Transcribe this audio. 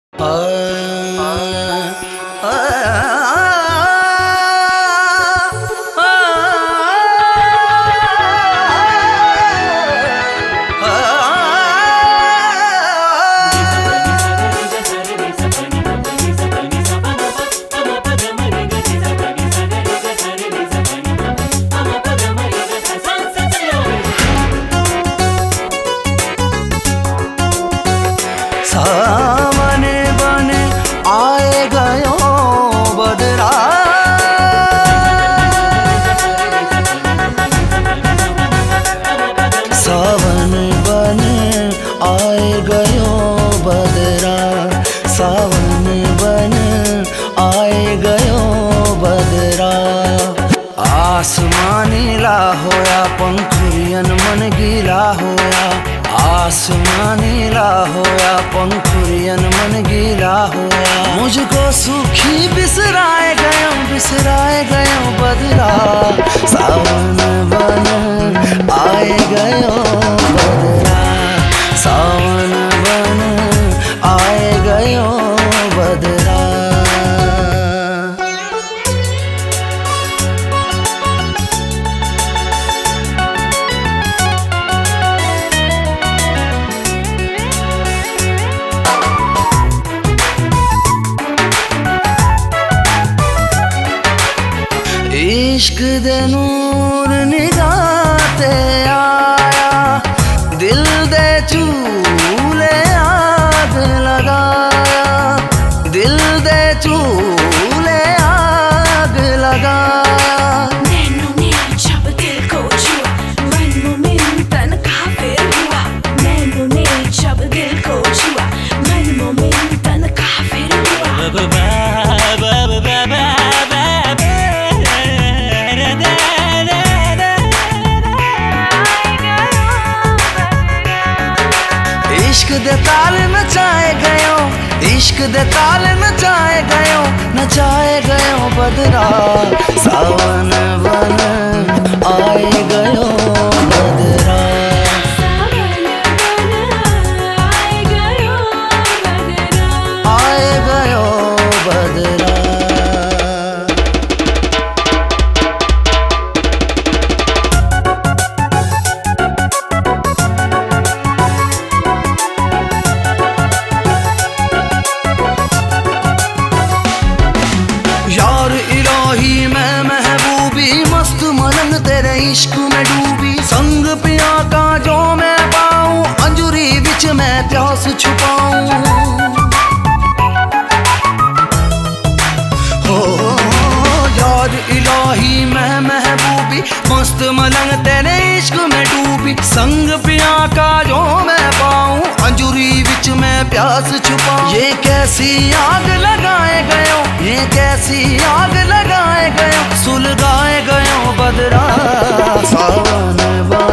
सावन बन आए गयो बदरा, सावन बन आए गयो बदरा, सावन बन आए गयो बदरा। आसमान नीला होया पंखुरियन मन गीला होया, आसमान नीला होया पंखुरियन मन गीला होया। मुझको सूखी बिसराए गयो बदरा, सावन बन आए गयो बदरा, सावन बन आए गयो बदरा। इश्क दे नूर निगाह ते आया, दिल दे चूले आग लगाया, दिल दे चूले आग लगाया। नैनों ने जब दिल को छुआ, मन मोमिन तन काफिर हुआ, नैनों ने जब दिल को छुआ, मन मोमिन तन काफिर हुआ। इश्क दे ताल नचाए गयो, इश्क दे ताल नचाए गयो बदरा, सावन बन आए गयो बदरा, आए गयो बदरा, आए गयो बदरा। यार इलाही मैं महबूबी मस्त मलंग तेरे इश्क में डूबी, संग पिया का जो मैं पाऊं अंजुरी विच मैं प्यास छुपाऊं। हो यार इलाही मैं महबूबी मस्त मलंग तेरे इश्क में डूबी, संग पिया का जो मैं पाऊं अंजुरी विच मैं प्यास छुपाऊं। ये कैसी आग लगाए गयो, ये कैसी आग लगाए गयो, सुलगाए गयो बदरा, सावन बन